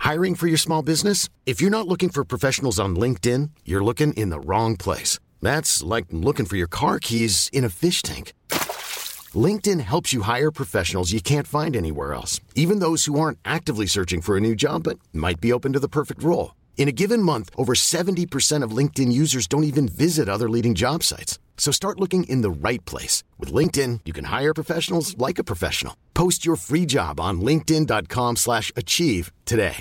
Hiring for your small business? If you're not looking for professionals on LinkedIn, you're looking in the wrong place. That's like looking for your car keys in a fish tank. LinkedIn helps you hire professionals you can't find anywhere else, even those who aren't actively searching for a new job but might be open to the perfect role. In a given month, over 70% of LinkedIn users don't even visit other leading job sites. So start looking in the right place. With LinkedIn, you can hire professionals like a professional. Post your free job on linkedin.com/achieve today.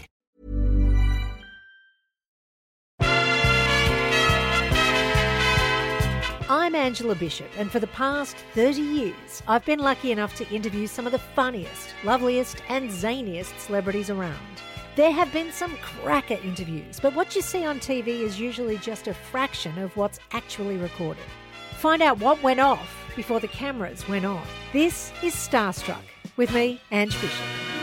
I'm Angela Bishop, and for the past 30 years, I've been lucky enough to interview some of the funniest, loveliest and zaniest celebrities around. There have been some cracker interviews, but what you see on TV is usually just a fraction of what's actually recorded. Find out what went off before the cameras went on. This is Starstruck, with me, Ange Bishop.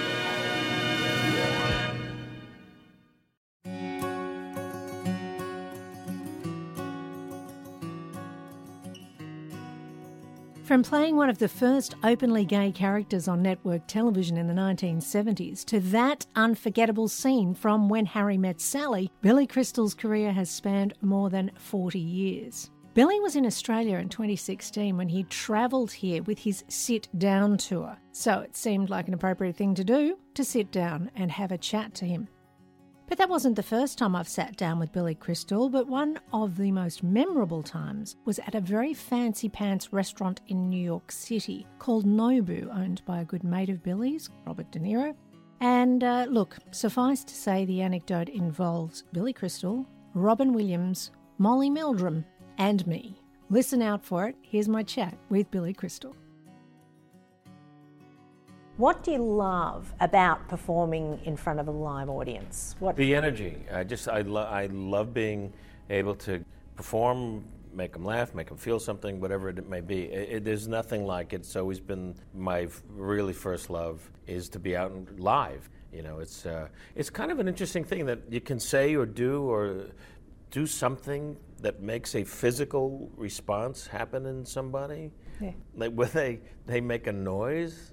From playing one of the first openly gay characters on network television in the 1970s to that unforgettable scene from When Harry Met Sally, Billy Crystal's career has spanned more than 40 years. Billy was in Australia in 2016 when he travelled here with his Sit Down tour, so it seemed like an appropriate thing to do to sit down and have a chat to him. But that wasn't the first time I've sat down with Billy Crystal, but one of the most memorable times was at a very fancy pants restaurant in New York City called Nobu, owned by a good mate of Billy's, Robert De Niro. And look, suffice to say the anecdote involves Billy Crystal, Robin Williams, Molly Meldrum, and me. Listen out for it. Here's my chat with Billy Crystal. What do you love about performing in front of a live audience? The energy. I love being able to perform, make them laugh, make them feel something, whatever it may be. There's nothing like it. It's always been my really first love is to be out and live. You know, it's kind of an interesting thing that you can say or do something that makes a physical response happen in somebody. Yeah. Like when they make a noise.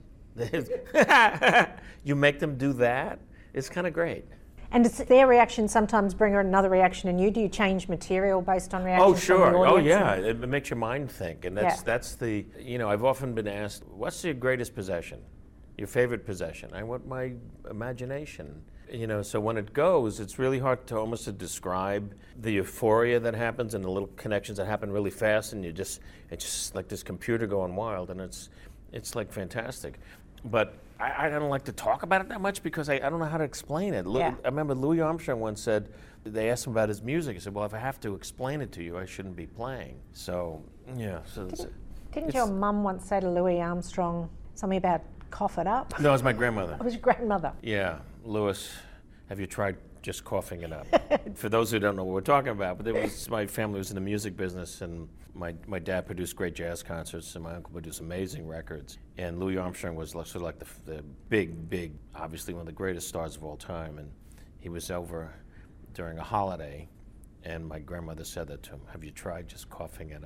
You make them do that. It's kind of great. And does their reaction sometimes bring another reaction in you? Do you change material based on reactions? Oh, sure. From the audience? Oh, yeah. It makes your mind think, and that's the. You know, I've often been asked, "What's your greatest possession? Your favorite possession?" I want my imagination. You know, so when it goes, it's really hard to almost to describe the euphoria that happens and the little connections that happen really fast, and it's just like this computer going wild, and it's like fantastic. But I don't like to talk about it that much because I don't know how to explain it. Yeah. I remember Louis Armstrong once said, they asked him about his music. He said, well, if I have to explain it to you, I shouldn't be playing. So, yeah. Didn't your mum once say to Louis Armstrong something about cough it up? No, it was my grandmother. It was your grandmother. Yeah. Louis, have you tried just coughing it up? For those who don't know what we're talking about, but my family was in the music business, and my dad produced great jazz concerts, and my uncle produced amazing records. And Louis Armstrong was sort of like the big, obviously one of the greatest stars of all time. And he was over during a holiday, and my grandmother said that to him, have you tried just coughing it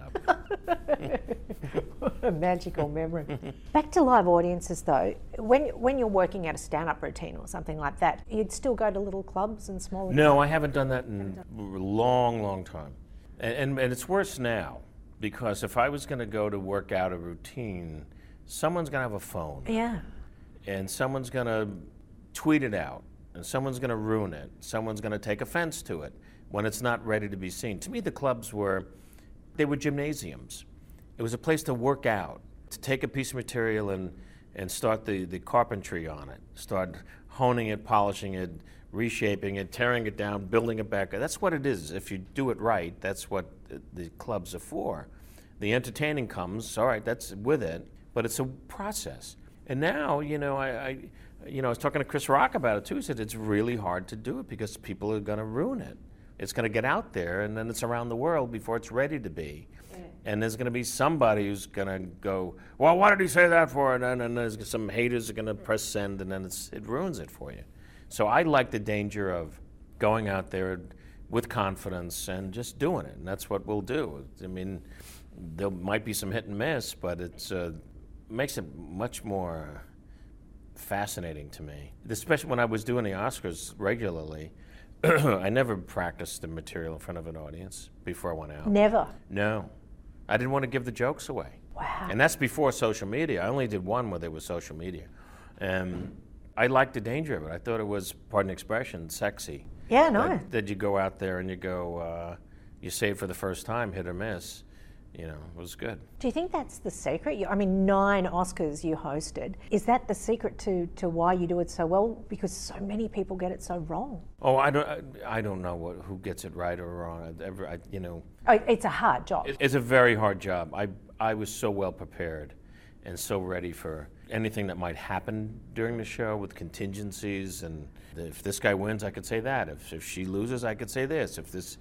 up? A magical memory. Back to live audiences though, when you're working at a stand-up routine or something like that, you'd still go to little clubs and smaller No, clubs? I haven't done that in a long time. And it's worse now, because if I was going to go to work out a routine, someone's going to have a phone. Yeah. And someone's going to tweet it out, and someone's going to ruin it. Someone's going to take offense to it when it's not ready to be seen. To me, the clubs were gymnasiums. It was a place to work out, to take a piece of material and start the carpentry on it, start honing it, polishing it, reshaping it, tearing it down, building it back. That's what it is. If you do it right, that's what the clubs are for. The entertaining comes, all right, that's with it, but it's a process. And now, I was talking to Chris Rock about it too. He said it's really hard to do it because people are going to ruin it. It's going to get out there, and then it's around the world before it's ready to be. And there's going to be somebody who's going to go, well, what did he say that for? And then there's some haters are going to press send, and then it ruins it for you. So I like the danger of going out there with confidence and just doing it, and that's what we'll do. I mean, there might be some hit and miss, but it makes it much more fascinating to me, especially when I was doing the Oscars regularly. I never practiced the material in front of an audience before I went out. Never? No. I didn't want to give the jokes away. Wow. And that's before social media. I only did one where there was social media. I liked the danger of it. I thought it was, pardon the expression, sexy. Yeah, no. That you go out there and you go, you say it for the first time, hit or miss. You know, it was good. Do you think that's the secret? I mean, 9 Oscars you hosted. Is that the secret to why you do it so well? Because so many people get it so wrong. Oh, I don't know who gets it right or wrong. Oh, it's a hard job. It's a very hard job. I was so well prepared and so ready for anything that might happen during the show with contingencies, and if this guy wins, I could say that. If she loses, I could say this.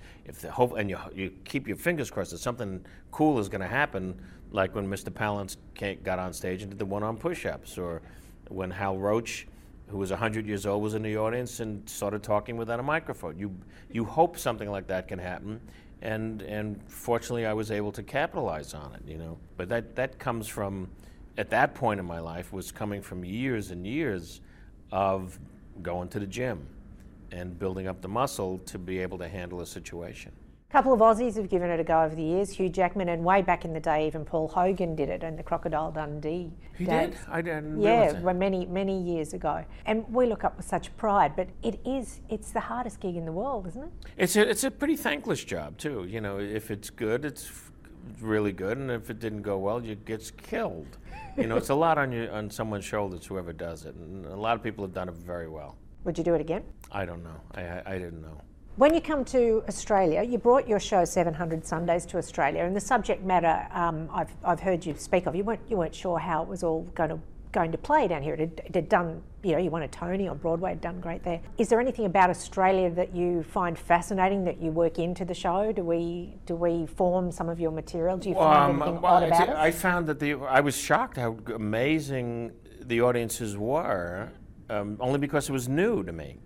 And you keep your fingers crossed that something cool is going to happen, like when Mr. Palance got on stage and did the one-arm push-ups, or when Hal Roach, who was 100 years old, was in the audience and started talking without a microphone. You hope something like that can happen, and fortunately, I was able to capitalize on it. But that comes from, at that point in my life, was coming from years and years of going to the gym and building up the muscle to be able to handle a situation. A couple of Aussies have given it a go over the years, Hugh Jackman, and way back in the day, even Paul Hogan did it in the Crocodile Dundee He days. did? I didn't realize that. Yeah, many years ago. And we look up with such pride, but it's the hardest gig in the world, isn't it? It's a pretty thankless job, too. If it's good, it's really good, and if it didn't go well, you get killed. It's a lot on someone's shoulders, whoever does it, and a lot of people have done it very well. Would you do it again? I don't know. I didn't know. When you come to Australia, you brought your show 700 Sundays to Australia, and the subject matter I've heard you speak of. You weren't sure how it was all going to play down here. It had done, you won a Tony on Broadway, it had done great there. Is there anything about Australia that you find fascinating that you work into the show? Do we form some of your material? Do you find anything odd about it? I found that I was shocked how amazing the audiences were, only because it was new to me.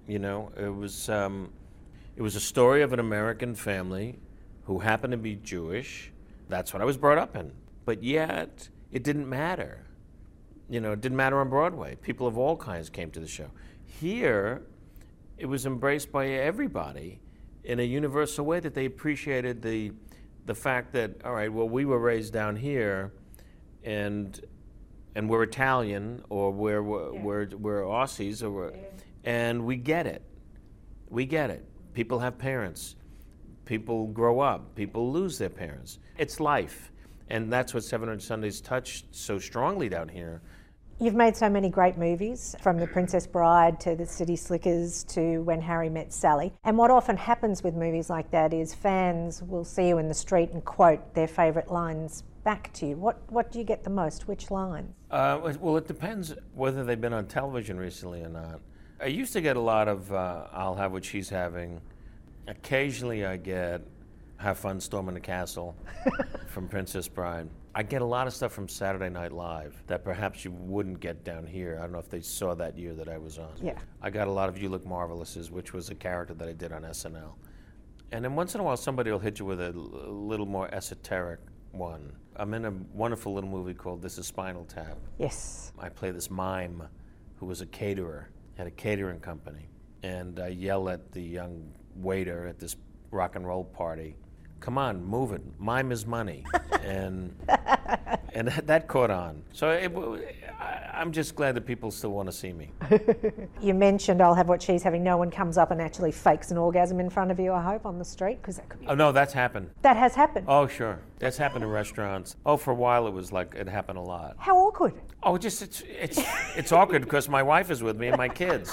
It was a story of an American family who happened to be Jewish. That's what I was brought up in. But yet, it didn't matter. It didn't matter on Broadway. People of all kinds came to the show. Here, it was embraced by everybody in a universal way, that they appreciated the fact that, all right, well, we were raised down here, and we're Italian, or we're Aussies, and we get it. We get it. People have parents. People grow up. People lose their parents. It's life. And that's what 700 Sundays touched so strongly down here. You've made so many great movies, from The Princess Bride to The City Slickers to When Harry Met Sally. And what often happens with movies like that is fans will see you in the street and quote their favourite lines back to you. What do you get the most? Which lines? Well, it depends whether they've been on television recently or not. I used to get a lot of I'll have what she's having. Occasionally I get Have Fun Storming the Castle from Princess Bride. I get a lot of stuff from Saturday Night Live that perhaps you wouldn't get down here. I don't know if they saw that year that I was on. Yeah. I got a lot of You Look Marvelouses, which was a character that I did on SNL. And then once in a while somebody will hit you with a little more esoteric one. I'm in a wonderful little movie called This Is Spinal Tap. Yes. I play this mime who was a caterer, had a catering company, and I yell at the young waiter at this rock and roll party, "Come on, move it, mime is money." and that caught on. So I'm just glad that people still want to see me. You mentioned I'll have what she's having. No one comes up and actually fakes an orgasm in front of you, I hope, on the street, because that could be... Oh no, that's happened. That has happened? Oh sure, that's happened in restaurants. Oh, for a while it was like, it happened a lot. How awkward? Oh, it's awkward because my wife is with me and my kids.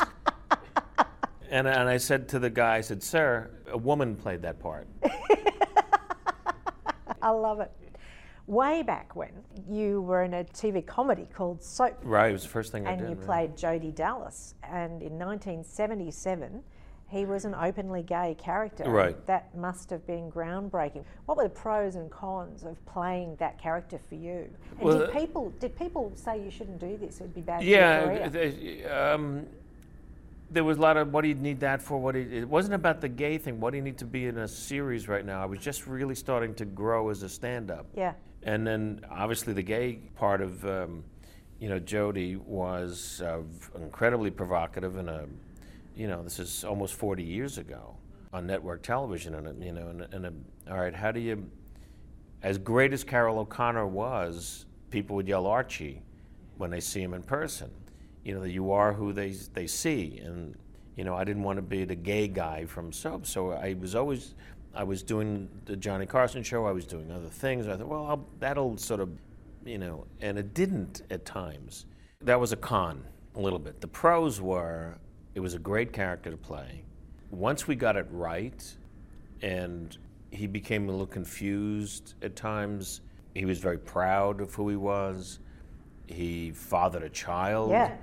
And I said to the guy, I said, "Sir, a woman played that part." I love it. Way back when, you were in a TV comedy called Soap. Right, it was the first thing I did. And you played Jody Dallas. And in 1977, he was an openly gay character. Right. That must have been groundbreaking. What were the pros and cons of playing that character for you? And well, did people say you shouldn't do this, it would be bad for your career? There was a lot of, what do you need that for? It wasn't about the gay thing. What do you need to be in a series right now? I was just really starting to grow as a stand-up. Yeah. And then obviously the gay part of Jodie was incredibly provocative this is almost 40 years ago on network television, all right, how do you, as great as Carroll O'Connor was, people would yell Archie when they see him in person. That you are who they see, and I didn't want to be the gay guy from soap, so I was doing the Johnny Carson show, I was doing other things. I thought, well, that'll sort of, and it didn't at times. That was a con, a little bit. The pros were, it was a great character to play. Once we got it right, and he became a little confused at times, he was very proud of who he was. He fathered a child. Yeah.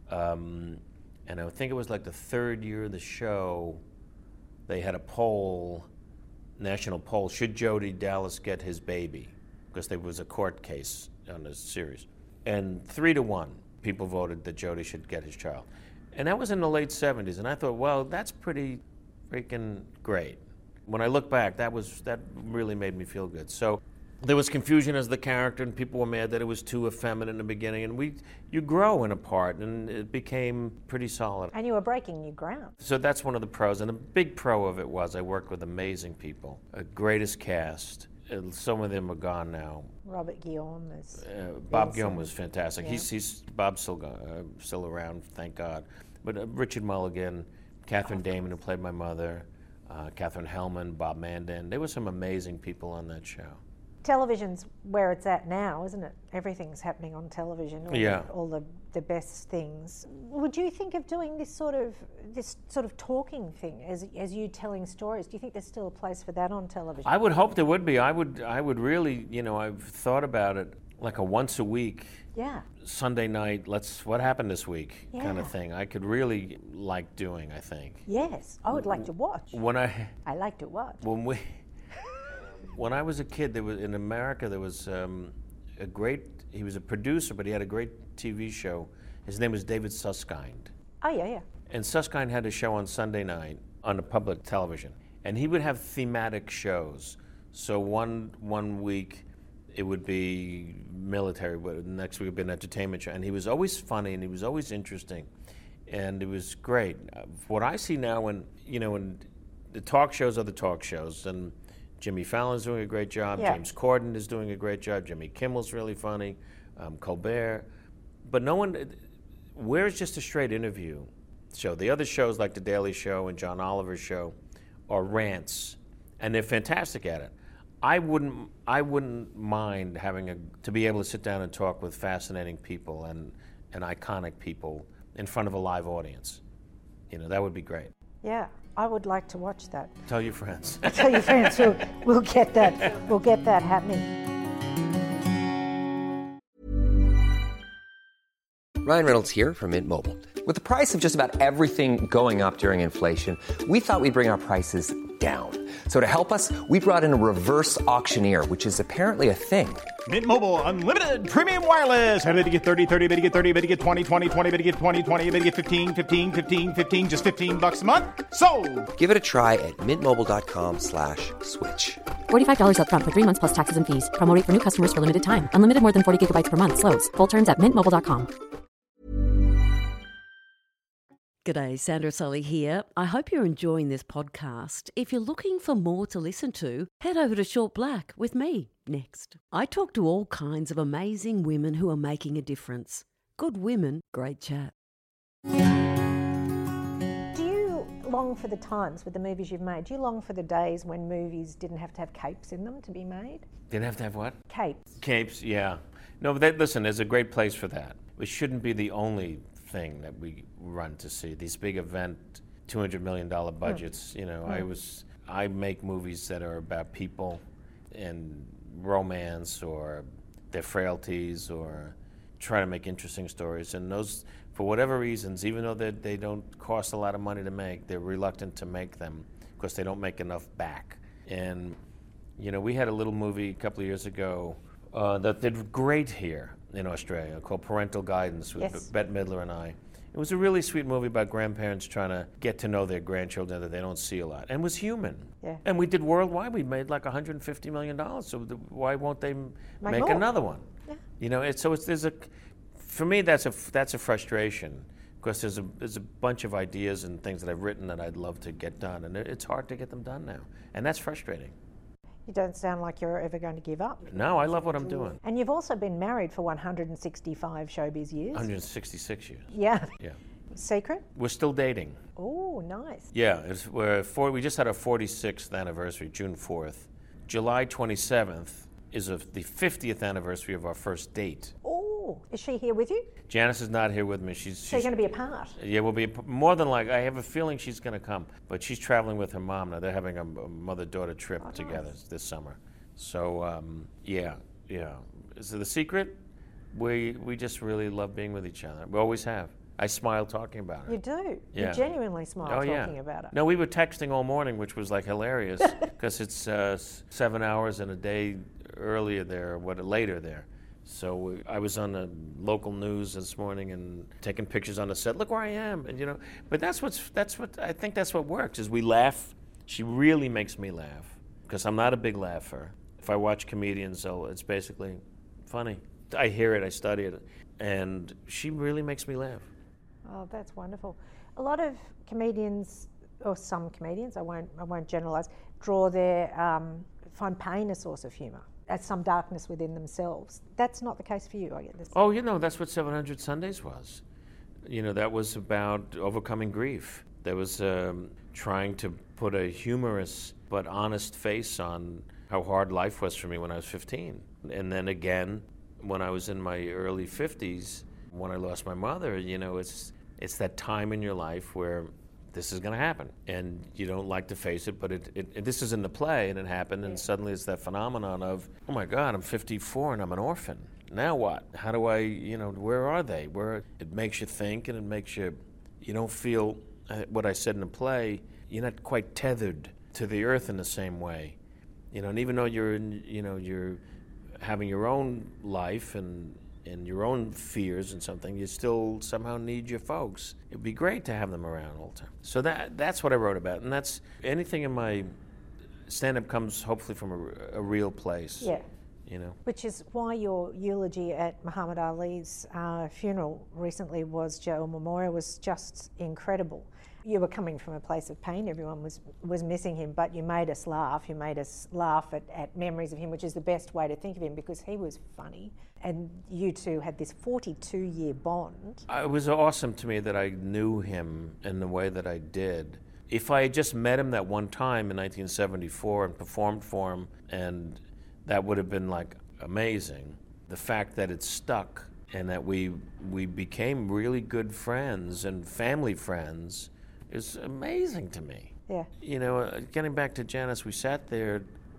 And I think it was like the third year of the show, they had a poll, national poll, should Jody Dallas get his baby? Because there was a court case on this series. And 3-1, people voted that Jody should get his child. And that was in the late 70s, and I thought, well, that's pretty freaking great. When I look back, that really made me feel good. So there was confusion as the character, and people were mad that it was too effeminate in the beginning, and you grow in a part, and it became pretty solid. And you were breaking new ground. So that's one of the pros, and a big pro of it was I worked with amazing people, a greatest cast. Some of them are gone now. Robert Guillaume is. Bob Guillaume was fantastic. Yeah. Bob's still around, thank God. But Richard Mulligan, Catherine Damon, who played my mother, Catherine Hellman, Bob Mandan. There were some amazing people on that show. Television's where it's at now, isn't it? Everything's happening on television. All the best things. Would you think of doing this sort of talking thing as you telling stories? Do you think there's still a place for that on television? I would hope there would be. I would really, I've thought about it like a once a week. Yeah. Sunday night, what happened this week kind of thing. I could really like doing, I think. Yes, I would like to watch. I like to watch. When I was a kid, in America, there was he was a producer, but he had a great TV show. His name was David Susskind. Oh, yeah. And Susskind had a show on Sunday night on the public television. And he would have thematic shows. So one week it would be military, but the next week it would be an entertainment show. And he was always funny, and he was always interesting. And it was great. What I see now when the talk shows are the talk shows, and Jimmy Fallon's doing a great job. Yeah. James Corden is doing a great job. Jimmy Kimmel's really funny. Colbert. But no one, where's just a straight interview show? The other shows like The Daily Show and John Oliver's show are rants, and they're fantastic at it. I wouldn't mind to be able to sit down and talk with fascinating people and iconic people in front of a live audience. That would be great. Yeah, I would like to watch that. Tell your friends. Tell your friends. We'll get that. We'll get that happening. Ryan Reynolds here from Mint Mobile. With the price of just about everything going up during inflation, we thought we'd bring our prices down. So to help us, we brought in a reverse auctioneer, which is apparently a thing. Mint Mobile Unlimited Premium Wireless. How to get 30, 30, bit to get 30, bit to get 20, 20, 20, bit to get 20, 20, bit to get 15, 15, 15, 15, just $15 a month? Sold! Give it a try at mintmobile.com/switch. $45 up front for 3 months plus taxes and fees. Promo rate for new customers for limited time. Unlimited more than 40 gigabytes per month. Slows full terms at mintmobile.com. G'day, Sandra Sully here. I hope you're enjoying this podcast. If you're looking for more to listen to, head over to Short Black with me next. I talk to all kinds of amazing women who are making a difference. Good women, great chat. Do you long for the times with the movies you've made? Do you long for the days when movies didn't have to have capes in them to be made? Didn't have to have what? Capes. Capes, yeah. No, but listen, there's a great place for that. It shouldn't be the only thing that we run to see. These big event, $200 million budgets, I make movies that are about people and romance or their frailties, or try to make interesting stories. And those, for whatever reasons, even though they don't cost a lot of money to make, they're reluctant to make them because they don't make enough back. And, we had a little movie a couple of years ago that did great here in Australia called Parental Guidance with Bette Midler and I. It was a really sweet movie about grandparents trying to get to know their grandchildren that they don't see a lot, and was human. Yeah. And we did worldwide. We made like $150 million. So why won't they make more. another one? Yeah. There's a For me, that's a frustration, because there's a bunch of ideas and things that I've written that I'd love to get done, and it's hard to get them done now, and that's frustrating. You don't sound like you're ever going to give up. No, I love what I'm doing. And you've also been married for 165 showbiz years. 166 years. Yeah. Yeah. Secret? We're still dating. Oh, nice. Yeah, we just had our 46th anniversary, June 4th. July 27th is the 50th anniversary of our first date. Oh, is she here with you? Janice is not here with me. So you're going to be apart? Yeah, we'll be more than like. I have a feeling she's going to come, but she's traveling with her mom now. They're having a mother-daughter trip together this summer. So yeah. So the secret, we just really love being with each other. We always have. I smile talking about it. You do? Yeah. You genuinely smile talking about it? No, we were texting all morning, which was like hilarious, because it's 7 hours and a day earlier there, later there. So I was on the local news this morning and taking pictures on the set. Look where I am, and But that's what I think. That's what works. Is we laugh. She really makes me laugh, because I'm not a big laugher. If I watch comedians, it's basically funny. I hear it, I study it, and she really makes me laugh. Oh, that's wonderful. A lot of comedians, or some comedians, I won't generalise, find pain a source of humour, as some darkness within themselves. That's not the case for you, I get this. Oh, that's what 700 Sundays was. That was about overcoming grief. That was trying to put a humorous but honest face on how hard life was for me when I was 15. And then again, when I was in my early 50s, when I lost my mother, it's that time in your life where this is going to happen, and you don't like to face it, but this is in the play, and it happened, and suddenly it's that phenomenon of, oh my God, I'm 54 and I'm an orphan. Now what? How do I, where are they? It makes you think, and it makes you don't feel what I said in the play. You're not quite tethered to the earth in the same way, and even though you're having your own life and your own fears and something, you still somehow need your folks. It'd be great to have them around all the time. So that's what I wrote about, and that's anything in my stand-up comes hopefully from a real place. Yeah. Which is why your eulogy at Muhammad Ali's funeral recently memorial was just incredible. You were coming from a place of pain. Everyone was missing him, but you made us laugh. You made us laugh at memories of him, which is the best way to think of him, because he was funny. And you two had this 42-year bond. It was awesome to me that I knew him in the way that I did. If I had just met him that one time in 1974 and performed for him, and that would have been like amazing. The fact that it stuck and that we became really good friends and family friends is amazing to me. Yeah. Getting back to Janice, we sat there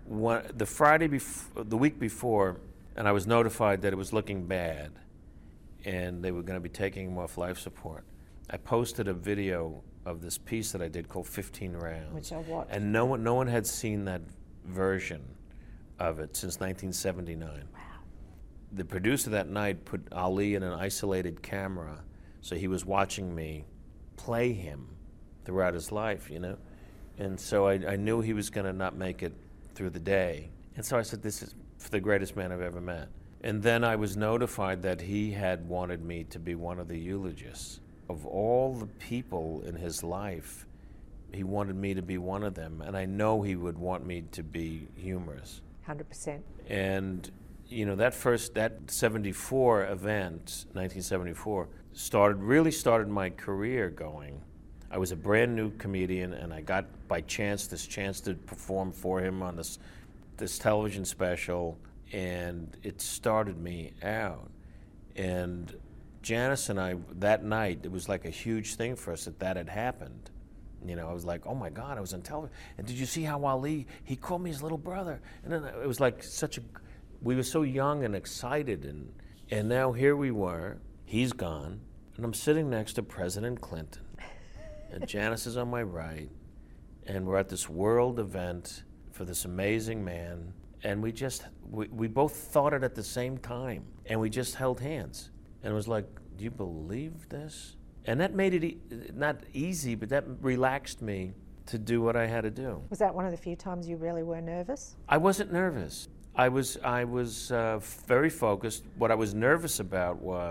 the week before, and I was notified that it was looking bad and they were going to be taking him off life support. I posted a video of this piece that I did called 15 Rounds. Which I watched. And no one had seen that version of it since 1979. Wow. The producer that night put Ali in an isolated camera, so he was watching me play him throughout his life, And so I knew he was going to not make it through the day. And so I said, this is the greatest man I've ever met. And then I was notified that he had wanted me to be one of the eulogists. Of all the people in his life, he wanted me to be one of them. And I know he would want me to be humorous. 100%. And, that 74 event, 1974, really started my career going. I was a brand new comedian, and I got, by chance, this chance to perform for him on this television special, and it started me out. And Janice and I, that night, it was like a huge thing for us that had happened. I was like, oh my God, I was on television. And did you see how Ali, he called me his little brother? And then it was like we were so young and excited. And now here we were, he's gone, and I'm sitting next to President Clinton. And Janice is on my right, and we're at this world event for this amazing man, and we both thought it at the same time, and we just held hands. And it was like, do you believe this? And that made it not easy, but that relaxed me to do what I had to do. Was that one of the few times you really were nervous? I wasn't nervous. I was very focused. What I was nervous about was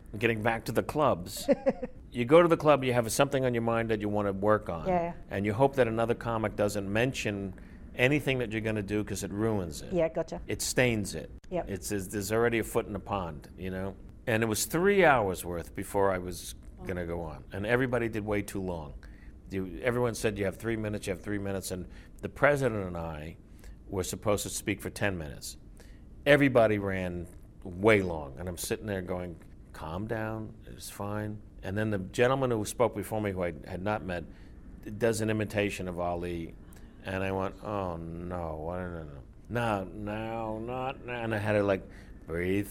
getting back to the clubs, you go to the club, you have something on your mind that you want to work on, and you hope that another comic doesn't mention anything that you're going to do because it ruins it. Yeah, gotcha. It stains it. Yep. There's already a foot in the pond, you know? And it was 3 hours worth before I was going to go on. And everybody did way too long. Everyone said you have 3 minutes, and the president and I were supposed to speak for 10 minutes. Everybody ran way long, and I'm sitting there going, calm down, it's fine. And then the gentleman who spoke before me, who I had not met, does an imitation of Ali, and I went, oh no, not now. And I had to like breathe,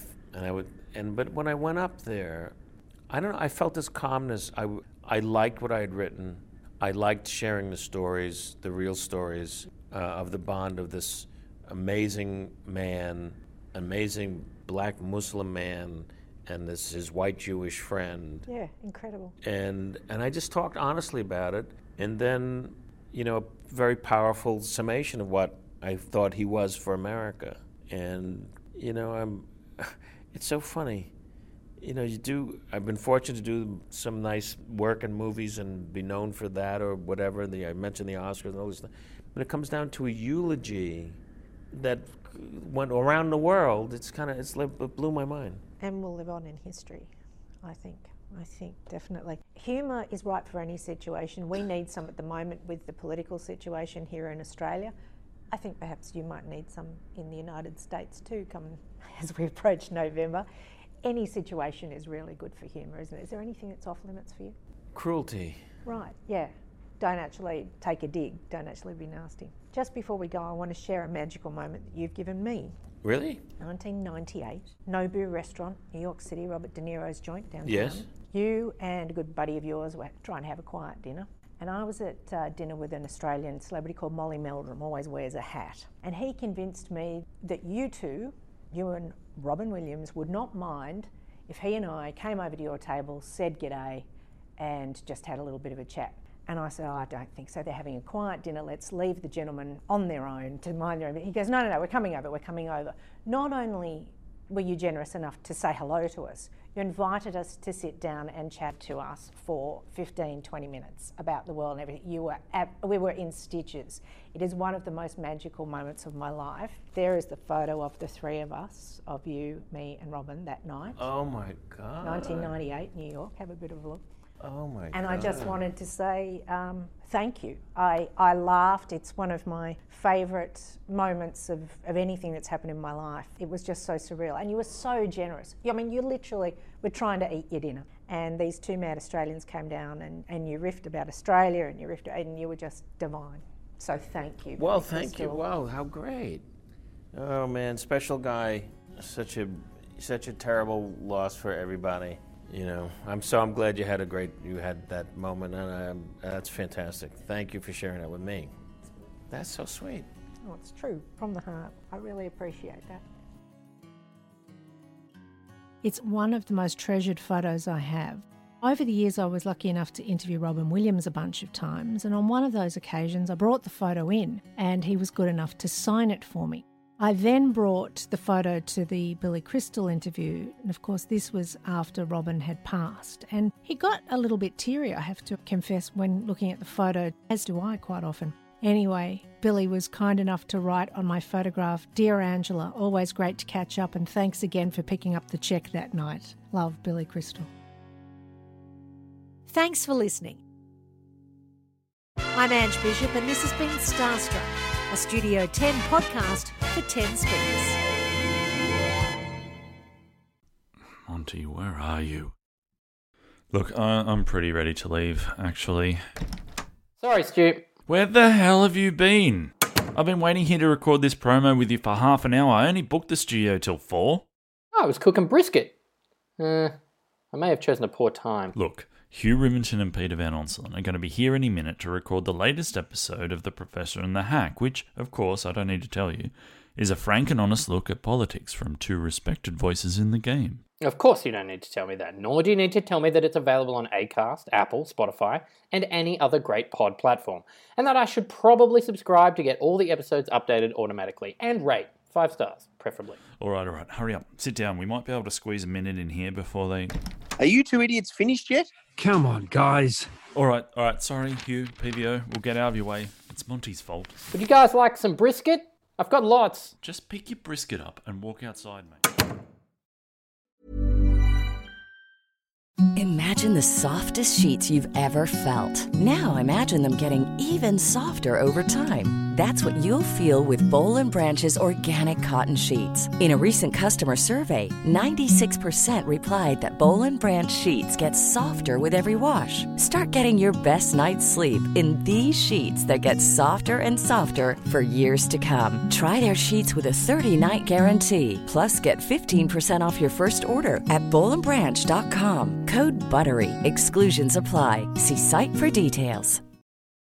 but when I went up there, I don't know, I felt this calmness. I liked what I had written. I liked sharing the stories, the real stories of the bond of this amazing man, amazing black Muslim man, and his white Jewish friend. Yeah, incredible. And I just talked honestly about it, and then, you know, a very powerful summation of what I thought he was for America. And, you know, it's so funny. You know, I've been fortunate to do some nice work in movies and be known for that or whatever. I mentioned the Oscars and all this stuff. When it comes down to a eulogy that went around the world, it blew my mind. And will live on in history, I think. I think definitely. Humour is right for any situation. We need some at the moment with the political situation here in Australia. I think perhaps you might need some in the United States too, as we approach November. Any situation is really good for humour, isn't it? Is there anything that's off limits for you? Cruelty. Right, yeah. Don't actually take a dig. Don't actually be nasty. Just before we go, I want to share a magical moment that you've given me. Really? 1998, Nobu Restaurant, New York City, Robert De Niro's joint downtown. Yes. You and a good buddy of yours were trying to have a quiet dinner. And I was at dinner with an Australian celebrity called Molly Meldrum, always wears a hat. And he convinced me that you and Robin Williams, would not mind if he and I came over to your table, said g'day, and just had a little bit of a chat. And I said, I don't think so. They're having a quiet dinner. Let's leave the gentlemen on their own to mind their own. He goes, no, we're coming over. Not only were you generous enough to say hello to us, you invited us to sit down and chat to us for 15, 20 minutes about the world and everything. We were in stitches. It is one of the most magical moments of my life. There is the photo of the three of us, of you, me and Robin that night. Oh my God. 1998, New York. Have a bit of a look. Oh my God. And I just wanted to say thank you. I laughed. It's one of my favourite moments of anything that's happened in my life. It was just so surreal. And you were so generous. I mean, you literally were trying to eat your dinner. And these two mad Australians came down and you riffed about Australia and you were just divine. So thank you. Well, thank you. Wow, how great. Oh man, special guy. Such a terrible loss for everybody. You know, I'm glad you had that moment, and that's fantastic. Thank you for sharing that with me. That's so sweet. Oh, it's true, from the heart. I really appreciate that. It's one of the most treasured photos I have. Over the years, I was lucky enough to interview Robin Williams a bunch of times, and on one of those occasions, I brought the photo in, and he was good enough to sign it for me. I then brought the photo to the Billy Crystal interview, and of course this was after Robin had passed, and he got a little bit teary, I have to confess, when looking at the photo, as do I quite often. Anyway, Billy was kind enough to write on my photograph, "Dear Angela, always great to catch up and thanks again for picking up the check that night. Love, Billy Crystal." Thanks for listening. I'm Ange Bishop and this has been Starstruck, a Studio 10 podcast for 10 speakers. Monty, where are you? Look, I'm pretty ready to leave, actually. Sorry, Stu. Where the hell have you been? I've been waiting here to record this promo with you for half an hour. I only booked the studio till 4. Oh, I was cooking brisket. I may have chosen a poor time. Look, Hugh Riminton and Peter Van Onselen are going to be here any minute to record the latest episode of The Professor and the Hack, which, of course, I don't need to tell you, is a frank and honest look at politics from two respected voices in the game. Of course you don't need to tell me that, nor do you need to tell me that it's available on Acast, Apple, Spotify, and any other great pod platform, and that I should probably subscribe to get all the episodes updated automatically, and rate 5 stars, preferably. All right. Hurry up. Sit down. We might be able to squeeze a minute in here before they... Are you two idiots finished yet? Come on, guys. All right. Sorry, Hugh, PVO. We'll get out of your way. It's Monty's fault. Would you guys like some brisket? I've got lots. Just pick your brisket up and walk outside, mate. Imagine the softest sheets you've ever felt. Now imagine them getting even softer over time. That's what you'll feel with Boll & Branch's organic cotton sheets. In a recent customer survey, 96% replied that Boll & Branch sheets get softer with every wash. Start getting your best night's sleep in these sheets that get softer and softer for years to come. Try their sheets with a 30-night guarantee. Plus, get 15% off your first order at bollandbranch.com. Code BUTTERY. Exclusions apply. See site for details.